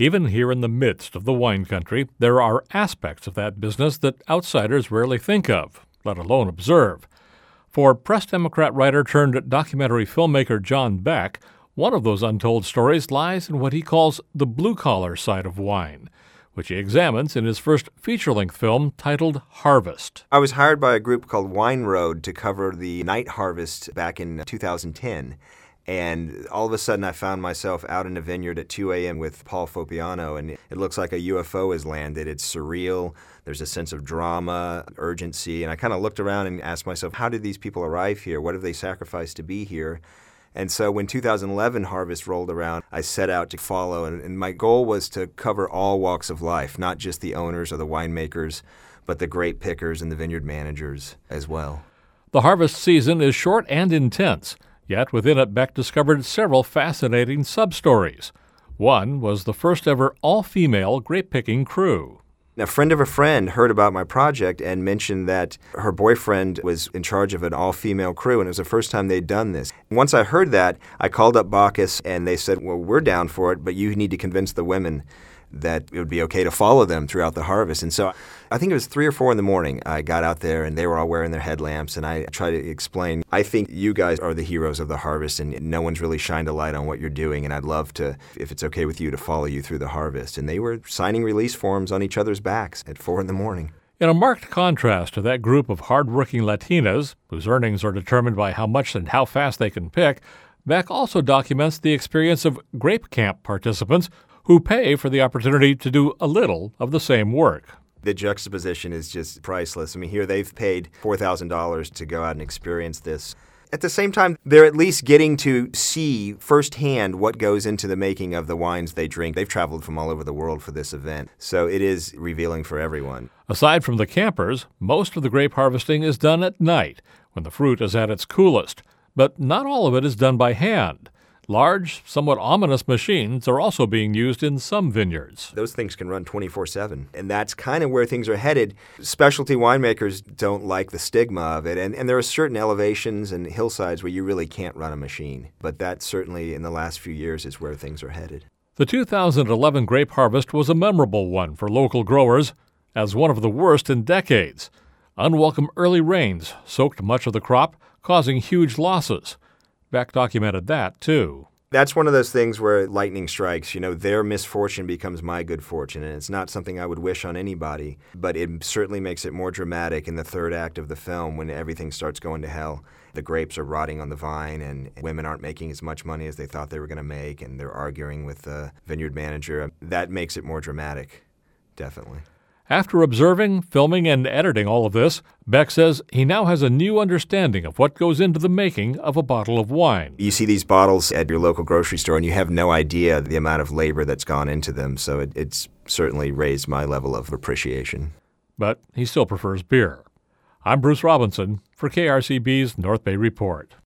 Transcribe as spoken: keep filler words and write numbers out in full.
Even here in the midst of the wine country, there are aspects of that business that outsiders rarely think of, let alone observe. For Press Democrat writer turned documentary filmmaker John Beck, one of those untold stories lies in what he calls the blue-collar side of wine, which he examines in his first feature-length film titled Harvest. I was hired by a group called Wine Road to cover the night harvest back in two thousand ten. And all of a sudden I found myself out in a vineyard at two a.m. with Paul Fopiano, and it looks like a U F O has landed. It's surreal. There's a sense of drama, urgency. And I kind of looked around and asked myself, how did these people arrive here? What have they sacrificed to be here? And so when two thousand eleven Harvest rolled around, I set out to follow, and, and my goal was to cover all walks of life, not just the owners or the winemakers, but the grape pickers and the vineyard managers as well. The harvest season is short and intense, yet within it Beck discovered several fascinating sub-stories. One was the first ever all-female grape-picking crew. A friend of a friend heard about my project and mentioned that her boyfriend was in charge of an all-female crew, and it was the first time they'd done this. Once I heard that, I called up Bacchus, and they said, well, we're down for it, but you need to convince the women that it would be okay to follow them throughout the harvest. And so I think it was three or four in the morning. I got out there, and they were all wearing their headlamps, and I tried to explain, I think you guys are the heroes of the harvest, and no one's really shined a light on what you're doing, and I'd love to, if it's okay with you, to follow you through the harvest. And they were signing release forms on each other's backs at four in the morning. In a marked contrast to that group of hard-working Latinas, whose earnings are determined by how much and how fast they can pick, Beck also documents the experience of grape camp participants who pay for the opportunity to do a little of the same work. The juxtaposition is just priceless. I mean, here they've paid four thousand dollars to go out and experience this. At the same time, they're at least getting to see firsthand what goes into the making of the wines they drink. They've traveled from all over the world for this event, so it is revealing for everyone. Aside from the campers, most of the grape harvesting is done at night, when the fruit is at its coolest. But not all of it is done by hand. Large, somewhat ominous machines are also being used in some vineyards. Those things can run twenty-four seven, and that's kind of where things are headed. Specialty winemakers don't like the stigma of it, and, and there are certain elevations and hillsides where you really can't run a machine. But that certainly, in the last few years, is where things are headed. The two thousand eleven grape harvest was a memorable one for local growers, as one of the worst in decades. Unwelcome early rains soaked much of the crop, causing huge losses. Beck documented that, too. That's one of those things where lightning strikes. You know, their misfortune becomes my good fortune, and it's not something I would wish on anybody, but it certainly makes it more dramatic in the third act of the film when everything starts going to hell. The grapes are rotting on the vine, and women aren't making as much money as they thought they were going to make, and they're arguing with the vineyard manager. That makes it more dramatic, definitely. After observing, filming, and editing all of this, Beck says he now has a new understanding of what goes into the making of a bottle of wine. You see these bottles at your local grocery store, and you have no idea the amount of labor that's gone into them, so it, it's certainly raised my level of appreciation. But he still prefers beer. I'm Bruce Robinson for K R C B's North Bay Report.